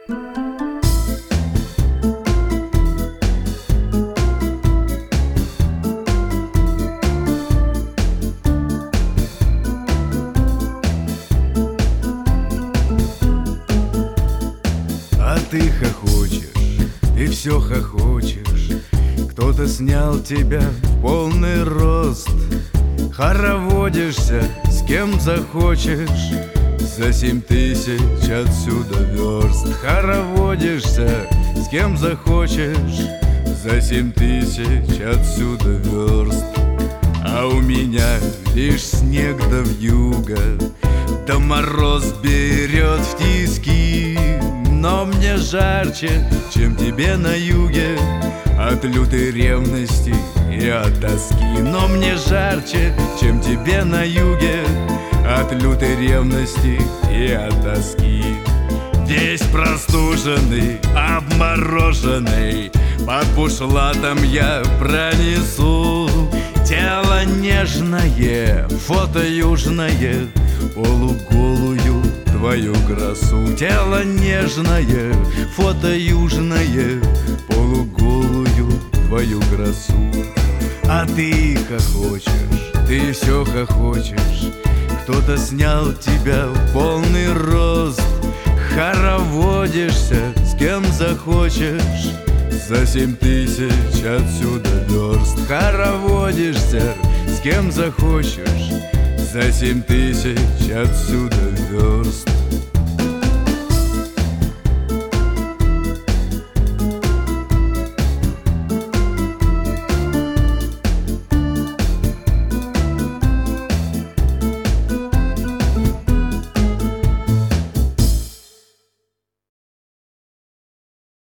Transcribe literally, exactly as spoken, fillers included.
А ты хохочешь, ты все хохочешь. Кто-то снял тебя в полный рост. Хороводишься с кем захочешь. За семь тысяч отсюда верст. Хороводишься с кем захочешь. За семь тысяч отсюда верст. А у меня лишь снег да вьюга, да мороз берет в тиски. Но мне жарче, чем тебе на юге, от лютой ревности и от тоски. Но мне жарче, чем тебе на юге, от лютой ревности и от тоски. Весь простуженный, обмороженный, под бушлатом я пронесу тело нежное, фото южное, полуголую твою красу. Тело нежное, фото южное, полуголую твою красу. А ты хохочешь, ты все хохочешь. Кто-то снял тебя в полный рост. Хороводишься с кем захочешь. За семь тысяч отсюда верст. Хороводишься с кем захочешь. За семь тысяч отсюда верст.